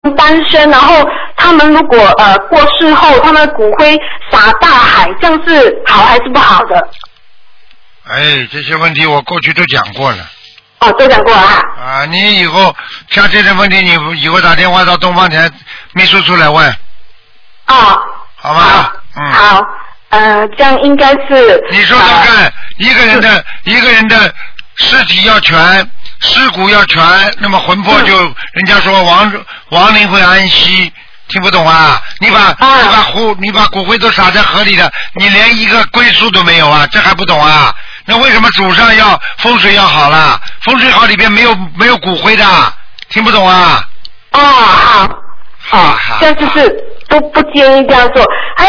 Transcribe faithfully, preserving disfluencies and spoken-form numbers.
单身，然后他们如果呃过世后，他们的骨灰撒大海，这样是好还是不好的？ 哎，这些问题我过去都讲过了。 哦，都讲过了啊。 啊，你以后像这些问题，你以后打电话到东方台秘书处来问。 哦。 好吧。嗯。 好，呃，这样应该是。 你说说看，呃、一个人的一个人的尸体要全。尸骨要全，那么魂魄就、嗯、人家说亡亡灵会安息，听不懂啊？你把、啊、你把骨你把骨灰都撒在河里的，你连一个归宿都没有啊，这还不懂啊？那为什么祖上要风水要好了？风水好里边没有没有骨灰的，听不懂啊？ 哦，好，好，这样就是不不建议这样做。还